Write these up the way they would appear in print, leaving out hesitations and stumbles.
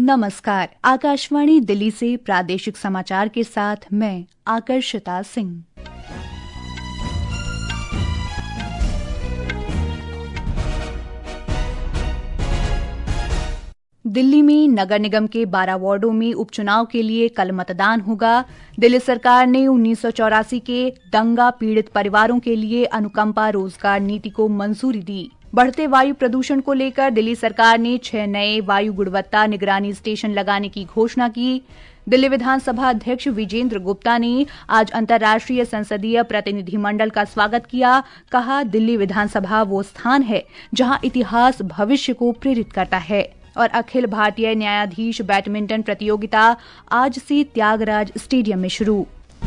नमस्कार। आकाशवाणी दिल्ली से प्रादेशिक समाचार के साथ मैं आकर्षिता सिंह। दिल्ली में नगर निगम के 12 वार्डों में उपचुनाव के लिए कल मतदान होगा। दिल्ली सरकार ने 1984 के दंगा पीड़ित परिवारों के लिए अनुकंपा रोजगार नीति को मंजूरी दी। बढ़ते वायु प्रदूषण को लेकर दिल्ली सरकार ने 6 नए वायु गुणवत्ता निगरानी स्टेशन लगाने की घोषणा की। दिल्ली विधानसभा अध्यक्ष विजेंद्र गुप्ता ने आज अंतर्राष्ट्रीय संसदीय प्रतिनिधिमंडल का स्वागत किया। कहा, दिल्ली विधानसभा वो स्थान है जहां इतिहास भविष्य को प्रेरित करता है। और अखिल भारतीय न्यायाधीश बैडमिंटन प्रतियोगिता आज से त्यागराज स्टेडियम में शुरू।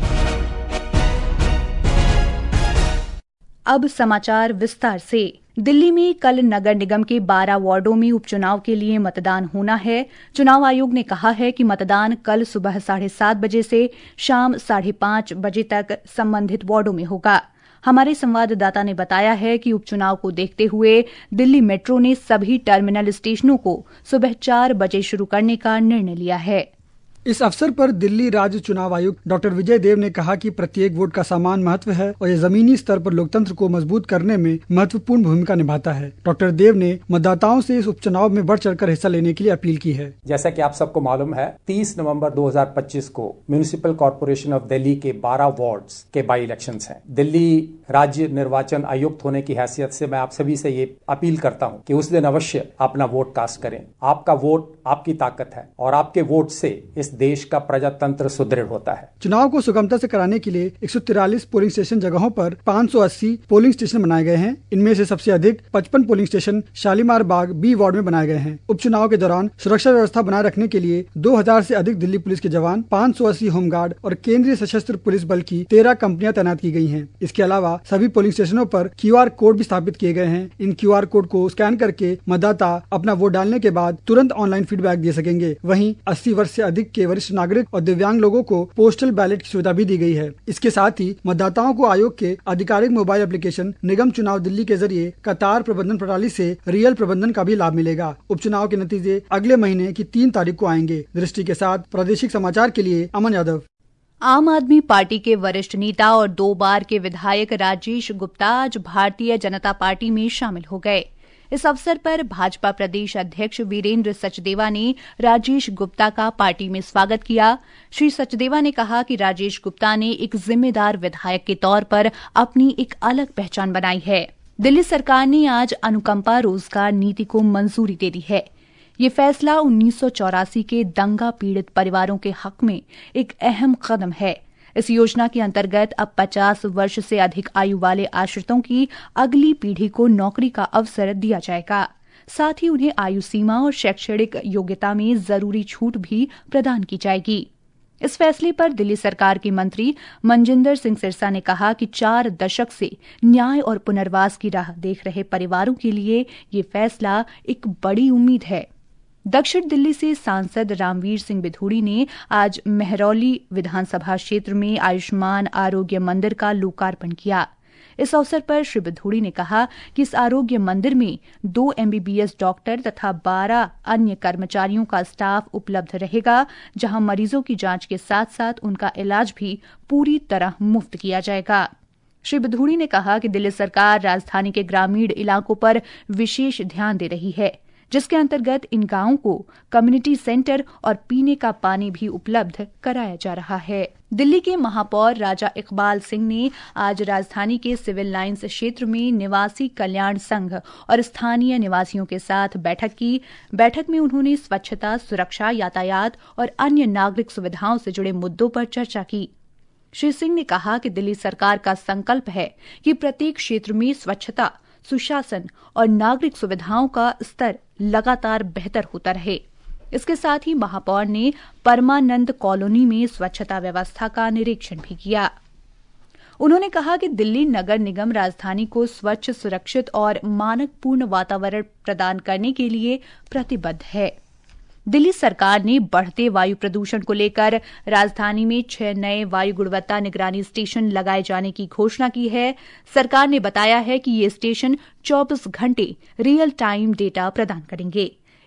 अब समाचार विस्तार से। दिल्ली में कल नगर निगम के 12 वार्डों में उपचुनाव के लिए मतदान होना है। चुनाव आयोग ने कहा है कि मतदान कल सुबह 7:30 बजे से शाम 5:30 बजे तक संबंधित वार्डों में होगा। हमारे संवाददाता ने बताया है कि उपचुनाव को देखते हुए दिल्ली मेट्रो ने सभी टर्मिनल स्टेशनों को सुबह 4 बजे शुरू करने का निर्णय लिया है। इस अवसर पर दिल्ली राज्य चुनाव आयुक्त डॉक्टर विजय देव ने कहा कि प्रत्येक वोट का समान महत्व है और ये जमीनी स्तर पर लोकतंत्र को मजबूत करने में महत्वपूर्ण भूमिका निभाता है। डॉक्टर देव ने मतदाताओं से इस उपचुनाव में बढ़ चढ़कर हिस्सा लेने के लिए अपील की है। जैसा कि आप सबको मालूम है, 30 नवंबर 2025 को म्युनिसिपल कॉर्पोरेशन ऑफ दिल्ली के 12 वार्ड्स के बाई इलेक्शंस हैं। दिल्ली राज्य निर्वाचन आयुक्त होने की हैसियत से मैं आप सभी से ये अपील करता हूँ कि उस दिन अवश्य अपना वोट कास्ट करें। आपका वोट आपकी ताकत है और आपके वोट से इस देश का प्रजातंत्र सुदृढ़ होता है। चुनाव को सुगमता से कराने के लिए 143 पोलिंग स्टेशन जगहों पर 580 पोलिंग स्टेशन बनाए गए हैं। इनमें से सबसे अधिक 55 polling station Shalimar Bagh B ward में बनाए गए हैं। उपचुनाव के दौरान सुरक्षा व्यवस्था बनाए रखने के लिए 2000 से अधिक दिल्ली पुलिस के जवान, 580 होमगार्ड और केंद्रीय सशस्त्र पुलिस बल की 13 कंपनियां तैनात की गई हैं। इसके अलावा सभी पोलिंग स्टेशनों पर QR कोड भी स्थापित किए गए हैं। इन QR कोड को स्कैन करके मतदाता अपना वोट डालने के बाद तुरंत ऑनलाइन फीडबैक दे सकेंगे। वहीं 80 वर्ष से अधिक के वरिष्ठ नागरिक और दिव्यांग लोगों को पोस्टल बैलेट की सुविधा भी दी गई है। इसके साथ ही मतदाताओं को आयोग के आधिकारिक मोबाइल एप्लीकेशन निगम चुनाव दिल्ली के जरिए कतार प्रबंधन प्रणाली से रियल प्रबंधन का भी लाभ मिलेगा। उपचुनाव के नतीजे अगले महीने की 3 तारीख को आएंगे। दृष्टि के साथ प्रादेशिक समाचार के लिए अमन यादव। आम आदमी पार्टी के वरिष्ठ नेता और 2 बार के विधायक राजेश गुप्ता आज भारतीय जनता पार्टी में शामिल हो गए। इस अवसर पर भाजपा प्रदेश अध्यक्ष वीरेंद्र सचदेवा ने राजेश गुप्ता का पार्टी में स्वागत किया। श्री सचदेवा ने कहा कि राजेश गुप्ता ने एक जिम्मेदार विधायक के तौर पर अपनी एक अलग पहचान बनाई है। दिल्ली सरकार ने आज अनुकंपा रोजगार नीति को मंजूरी दे दी है। ये फैसला 1984 के दंगा पीड़ित परिवारों के हक में एक अहम कदम है। इस योजना के अंतर्गत अब 50 वर्ष से अधिक आयु वाले आश्रितों की अगली पीढ़ी को नौकरी का अवसर दिया जाएगा। साथ ही उन्हें आयु सीमा और शैक्षणिक योग्यता में जरूरी छूट भी प्रदान की जाएगी। इस फैसले पर दिल्ली सरकार के मंत्री मनजिंदर सिंह सिरसा ने कहा कि 4 दशक से न्याय और पुनर्वास की राह देख रहे परिवारों के लिए ये फैसला एक बड़ी उम्मीद है। दक्षिण दिल्ली से सांसद रामवीर सिंह बिधूड़ी ने आज मेहरौली विधानसभा क्षेत्र में आयुष्मान आरोग्य मंदिर का लोकार्पण किया। इस अवसर पर श्री बिधूड़ी ने कहा कि इस आरोग्य मंदिर में 2 MBBS डॉक्टर तथा 12 अन्य कर्मचारियों का स्टाफ उपलब्ध रहेगा, जहां मरीजों की जांच के साथ साथ उनका इलाज भी पूरी तरह मुफ्त किया जाएगा। श्री बिधूड़ी ने कहा कि दिल्ली सरकार राजधानी के ग्रामीण इलाकों पर विशेष ध्यान दे रही है, जिसके अंतर्गत इन गांवों को कम्युनिटी सेंटर और पीने का पानी भी उपलब्ध कराया जा रहा है। दिल्ली के महापौर राजा इकबाल सिंह ने आज राजधानी के सिविल लाइंस क्षेत्र में निवासी कल्याण संघ और स्थानीय निवासियों के साथ बैठक की। बैठक में उन्होंने स्वच्छता, सुरक्षा, यातायात और अन्य नागरिक सुविधाओं से जुड़े मुद्दों पर चर्चा की। श्री सिंह ने कहा कि दिल्ली सरकार का संकल्प है कि प्रत्येक क्षेत्र में स्वच्छता, सुशासन और नागरिक सुविधाओं का स्तर लगातार बेहतर होता रहे। इसके साथ ही महापौर ने परमानंद कॉलोनी में स्वच्छता व्यवस्था का निरीक्षण भी किया। उन्होंने कहा कि दिल्ली नगर निगम राजधानी को स्वच्छ, सुरक्षित और मानकपूर्ण वातावरण प्रदान करने के लिए प्रतिबद्ध है। दिल्ली सरकार ने बढ़ते वायु प्रदूषण को लेकर राजधानी में 6 नए वायु गुणवत्ता निगरानी स्टेशन लगाए जाने की घोषणा की है। सरकार ने बताया है कि ये स्टेशन 24 घंटे रियल टाइम डेटा प्रदान करेंगे।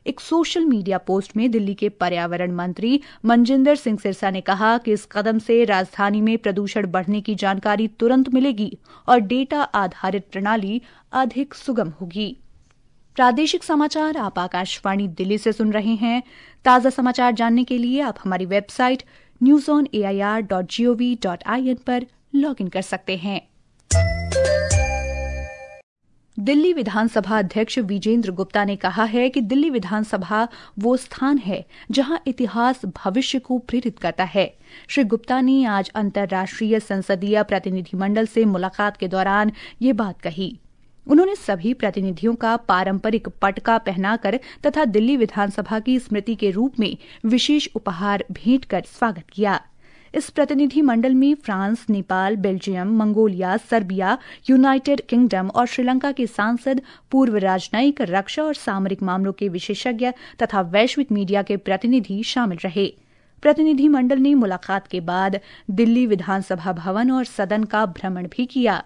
एक सोशल मीडिया पोस्ट में दिल्ली के पर्यावरण मंत्री मनजिंदर सिंह सिरसा ने कहा कि इस कदम से राजधानी में प्रदूषण बढ़ने की जानकारी तुरंत मिलेगी और डेटा आधारित प्रणाली अधिक सुगम होगी। प्रादेशिक समाचार आप आकाशवाणी दिल्ली से सुन रहे हैं। ताजा समाचार जानने के लिए आप हमारी वेबसाइट newsonair.gov.in पर लॉग इन कर सकते हैं। दिल्ली विधानसभा अध्यक्ष विजेंद्र गुप्ता ने कहा है कि दिल्ली विधानसभा वो स्थान है जहां इतिहास भविष्य को प्रेरित करता है। श्री गुप्ता ने आज अंतर्राष्ट्रीय संसदीय प्रतिनिधिमंडल से मुलाकात के दौरान ये बात कही। उन्होंने सभी प्रतिनिधियों का पारंपरिक पटका पहनाकर तथा दिल्ली विधानसभा की स्मृति के रूप में विशेष उपहार भेंट कर स्वागत किया। इस प्रतिनिधि मंडल में France, Nepal, Belgium, Mongolia, Serbia, United Kingdom और श्रीलंका के सांसद, पूर्व राजनयिक, रक्षा और सामरिक मामलों के विशेषज्ञ तथा वैश्विक मीडिया के प्रतिनिधि शामिल रहे। प्रतिनिधि मंडल ने मुलाकात के बाद दिल्ली विधानसभा भवन और सदन का भ्रमण भी किया।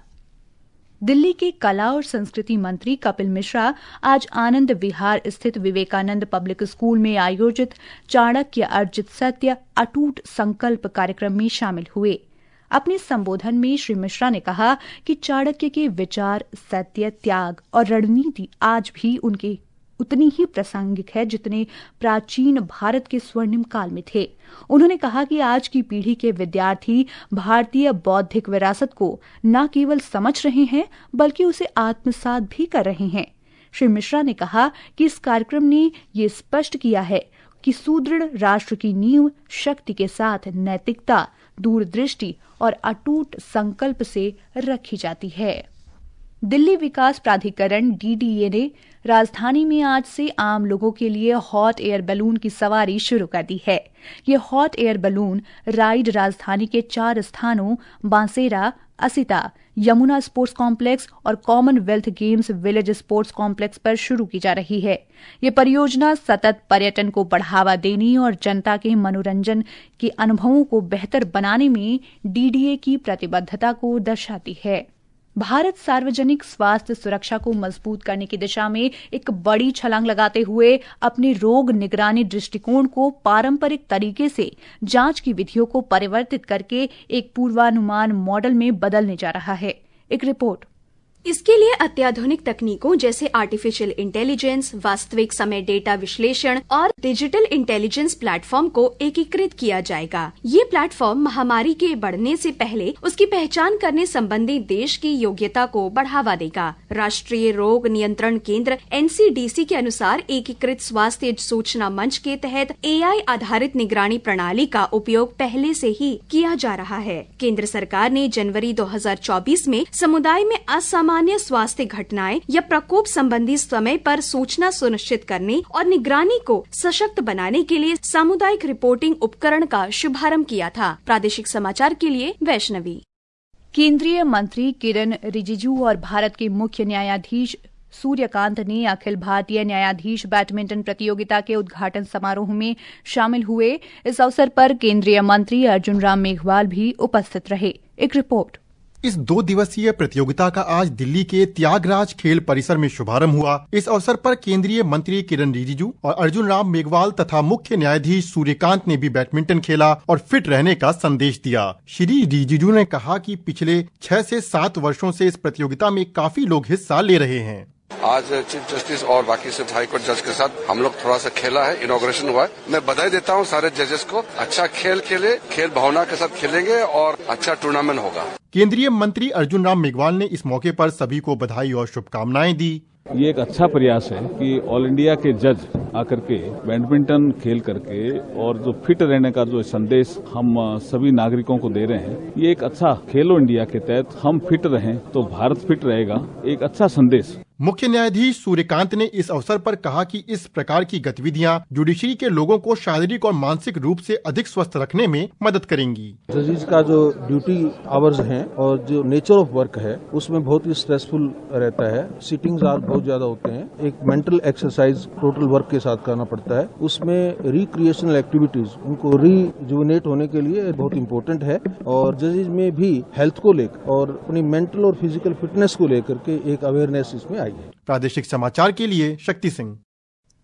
दिल्ली के कला और संस्कृति मंत्री कपिल मिश्रा आज आनंद विहार स्थित विवेकानंद पब्लिक स्कूल में आयोजित चाणक्य अर्जित सत्य अटूट संकल्प कार्यक्रम में शामिल हुए। अपने संबोधन में श्री मिश्रा ने कहा कि चाणक्य के विचार, सत्य, त्याग और रणनीति आज भी उनके उतनी ही प्रासंगिक है जितने प्राचीन भारत के स्वर्णिम काल में थे। उन्होंने कहा कि आज की पीढ़ी के विद्यार्थी भारतीय बौद्धिक विरासत को न केवल समझ रहे हैं बल्कि उसे आत्मसात भी कर रहे हैं। श्री मिश्रा ने कहा कि इस कार्यक्रम ने ये स्पष्ट किया है कि सुदृढ़ राष्ट्र की नींव शक्ति के साथ नैतिकता, दूरदृष्टि और अटूट संकल्प से रखी जाती है। दिल्ली विकास प्राधिकरण DDA ने राजधानी में आज से आम लोगों के लिए हॉट एयर बैलून की सवारी शुरू कर दी है। ये हॉट एयर बैलून राइड राजधानी के 4 स्थानों बांसेरा, असिता, यमुना स्पोर्ट्स कॉम्प्लेक्स और Commonwealth games village sports complex पर शुरू की जा रही है। ये परियोजना सतत पर्यटन को बढ़ावा देने और जनता के मनोरंजन के अनुभवों को बेहतर बनाने में DDA की प्रतिबद्धता को दर्शाती है। भारत सार्वजनिक स्वास्थ्य सुरक्षा को मजबूत करने की दिशा में एक बड़ी छलांग लगाते हुए अपने रोग निगरानी दृष्टिकोण को पारंपरिक तरीके से जांच की विधियों को परिवर्तित करके एक पूर्वानुमान मॉडल में बदलने जा रहा है। एक रिपोर्ट। इसके लिए अत्याधुनिक तकनीकों जैसे आर्टिफिशियल इंटेलिजेंस, वास्तविक समय डेटा विश्लेषण और डिजिटल इंटेलिजेंस प्लेटफॉर्म को एकीकृत किया जाएगा। ये प्लेटफॉर्म महामारी के बढ़ने से पहले उसकी पहचान करने संबंधी देश की योग्यता को बढ़ावा देगा। राष्ट्रीय रोग नियंत्रण केंद्र NCDC के अनुसार एकीकृत स्वास्थ्य सूचना मंच के तहत AI आधारित निगरानी प्रणाली का उपयोग पहले से ही किया जा रहा है। केंद्र सरकार ने जनवरी 2024 में समुदाय में असामान्य स्वास्थ्य घटनाएं या प्रकोप संबंधी समय पर सूचना सुनिश्चित करने और निगरानी को सशक्त बनाने के लिए सामुदायिक रिपोर्टिंग उपकरण का शुभारंभ किया था। प्रादेशिक समाचार के लिए वैष्णवी। केंद्रीय मंत्री किरण रिजिजू और भारत के मुख्य न्यायाधीश सूर्यकांत ने अखिल भारतीय न्यायाधीश बैडमिंटन प्रतियोगिता के उद्घाटन समारोह में शामिल हुए। इस अवसर पर केंद्रीय मंत्री अर्जुन राम मेघवाल भी उपस्थित रहे। एक रिपोर्ट। इस 2 दिवसीय प्रतियोगिता का आज दिल्ली के त्यागराज खेल परिसर में शुभारंभ हुआ। इस अवसर पर केंद्रीय मंत्री किरण रिजिजू और अर्जुन राम मेघवाल तथा मुख्य न्यायाधीश सूर्यकांत ने भी बैडमिंटन खेला और फिट रहने का संदेश दिया। श्री रिजिजू ने कहा कि पिछले 6 से 7 वर्षों से इस प्रतियोगिता में काफी लोग हिस्सा ले रहे हैं। आज चीफ जस्टिस और बाकी सब हाईकोर्ट जज के साथ हम लोग थोड़ा सा खेला है, इनॉग्रेशन हुआ है। मैं बधाई देता हूँ सारे जजेस को। अच्छा खेल खेले, खेल भावना के साथ खेलेंगे और अच्छा टूर्नामेंट होगा। केंद्रीय मंत्री अर्जुन राम मेघवाल ने इस मौके पर सभी को बधाई और शुभकामनाएं दी। ये एक अच्छा प्रयास है कि ऑल इंडिया के जज आकर के बैडमिंटन खेल करके और जो फिट रहने का जो संदेश हम सभी नागरिकों को दे रहे हैं, ये एक अच्छा खेलो इंडिया के तहत हम फिट रहें तो भारत फिट रहेगा, एक अच्छा संदेश। मुख्य न्यायाधीश सूर्यकांत ने इस अवसर पर कहा कि इस प्रकार की गतिविधियां जुडिशरी के लोगों को शारीरिक और मानसिक रूप से अधिक स्वस्थ रखने में मदद करेंगी। जजेस का जो ड्यूटी आवर्स हैं और जो नेचर ऑफ वर्क है उसमें बहुत ही स्ट्रेसफुल रहता है। सिटिंग्स आवर बहुत ज्यादा होते हैं। एक मेंटल एक्सरसाइज टोटल वर्क के साथ करना पड़ता है। उसमें रिक्रिएशनल एक्टिविटीज उनको रिजुविनेट होने के लिए बहुत इम्पोर्टेंट है। और जजेस में भी हेल्थ को लेकर और अपनी मेंटल और फिजिकल फिटनेस को लेकर के एक अवेयरनेस इसमें आई है। प्रादेशिक समाचार के लिए शक्ति सिंह।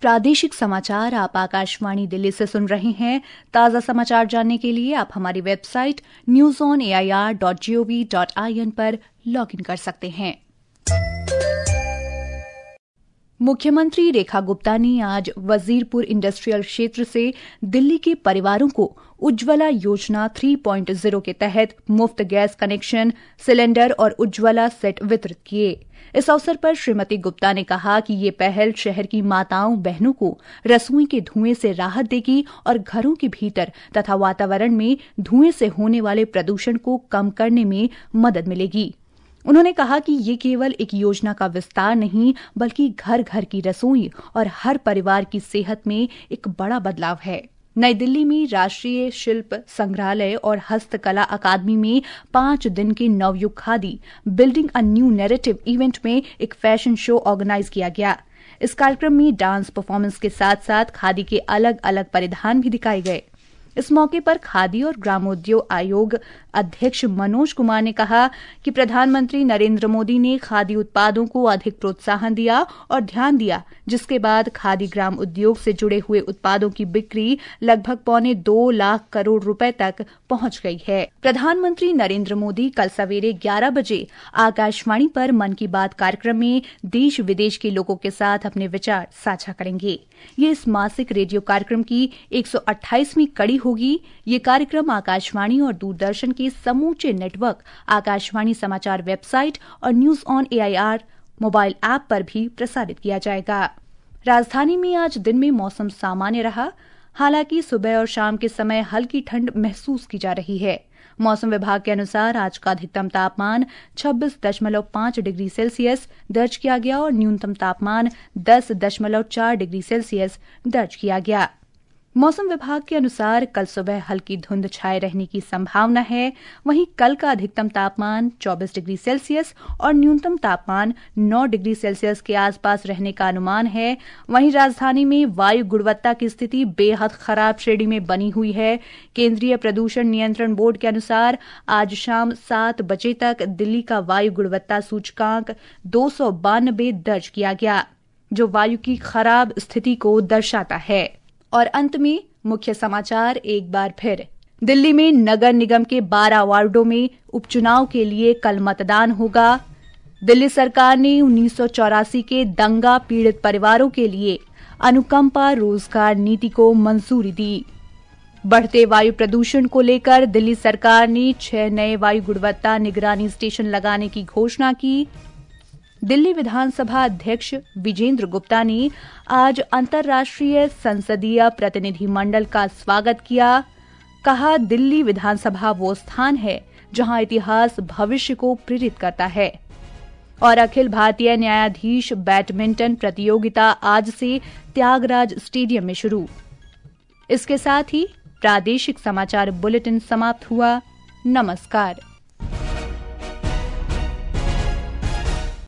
प्रादेशिक समाचार आप आकाशवाणी दिल्ली से सुन रहे हैं। ताज़ा समाचार जानने के लिए आप हमारी वेबसाइट newsonair.gov.in पर लॉगिन कर सकते हैं। मुख्यमंत्री रेखा गुप्ता ने आज वजीरपुर इंडस्ट्रियल क्षेत्र से दिल्ली के परिवारों को उज्ज्वला योजना 3.0 के तहत मुफ्त गैस कनेक्शन, सिलेंडर और उज्ज्वला सेट वितरित किए। इस अवसर पर श्रीमती गुप्ता ने कहा कि ये पहल शहर की माताओं बहनों को रसोई के धुएं से राहत देगी और घरों के भीतर तथा वातावरण में धुएं से होने वाले प्रदूषण को कम करने में मदद मिलेगी। उन्होंने कहा कि ये केवल एक योजना का विस्तार नहीं बल्कि घर घर की रसोई और हर परिवार की सेहत में एक बड़ा बदलाव है। नई दिल्ली में राष्ट्रीय शिल्प संग्रहालय और हस्तकला अकादमी में 5 दिन के Navyug Khadi building a new narrative event में एक फैशन शो ऑर्गेनाइज किया गया। इस कार्यक्रम में डांस परफॉर्मेंस के साथ साथ खादी के अलग अलग परिधान भी दिखाए गए। इस मौके पर खादी और ग्रामोद्योग आयोग अध्यक्ष मनोज कुमार ने कहा कि प्रधानमंत्री नरेंद्र मोदी ने खादी उत्पादों को अधिक प्रोत्साहन दिया और ध्यान दिया, जिसके बाद खादी ग्राम उद्योग से जुड़े हुए उत्पादों की बिक्री लगभग 2.25 लाख करोड़ रुपए तक पहुंच गई है। प्रधानमंत्री नरेंद्र मोदी कल सवेरे 11 बजे आकाशवाणी पर मन की बात कार्यक्रम में देश विदेश के लोगों के साथ अपने विचार साझा करेंगे। ये इस मासिक रेडियो कार्यक्रम की 128वीं कड़ी होगी। ये कार्यक्रम आकाशवाणी और दूरदर्शन के समूचे नेटवर्क, आकाशवाणी समाचार वेबसाइट और news on AIR mobile app पर भी प्रसारित किया जाएगा। राजधानी में आज दिन में मौसम सामान्य रहा, हालांकि सुबह और शाम के समय हल्की ठंड महसूस की जा रही है। मौसम विभाग के अनुसार आज का अधिकतम तापमान 26.5 डिग्री सेल्सियस दर्ज किया गया और न्यूनतम तापमान 10.4 डिग्री सेल्सियस दर्ज किया गया। मौसम विभाग के अनुसार कल सुबह हल्की धुंध छाए रहने की संभावना है। वहीं कल का अधिकतम तापमान 24 डिग्री सेल्सियस और न्यूनतम तापमान 9 डिग्री सेल्सियस के आसपास रहने का अनुमान है। वहीं राजधानी में वायु गुणवत्ता की स्थिति बेहद खराब श्रेणी में बनी हुई है। केंद्रीय प्रदूषण नियंत्रण बोर्ड के अनुसार आज शाम 7 बजे तक दिल्ली का वायु गुणवत्ता सूचकांक 292 दर्ज किया गया, जो वायु की खराब स्थिति को दर्शाता है। और अंत में मुख्य समाचार एक बार फिर। दिल्ली में नगर निगम के 12 वार्डों में उपचुनाव के लिए कल मतदान होगा। दिल्ली सरकार ने 1984 के दंगा पीड़ित परिवारों के लिए अनुकंपा रोजगार नीति को मंजूरी दी। बढ़ते वायु प्रदूषण को लेकर दिल्ली सरकार ने 6 नए वायु गुणवत्ता निगरानी स्टेशन लगाने की घोषणा की। दिल्ली विधानसभा अध्यक्ष विजेंद्र गुप्ता ने आज अंतर्राष्ट्रीय संसदीय प्रतिनिधिमंडल का स्वागत किया। कहा, दिल्ली विधानसभा वो स्थान है जहां इतिहास भविष्य को प्रेरित करता है। और अखिल भारतीय न्यायाधीश बैडमिंटन प्रतियोगिता आज से त्यागराज स्टेडियम में शुरू। इसके साथ ही प्रादेशिक समाचार बुलेटिन समाप्त हुआ। नमस्कार।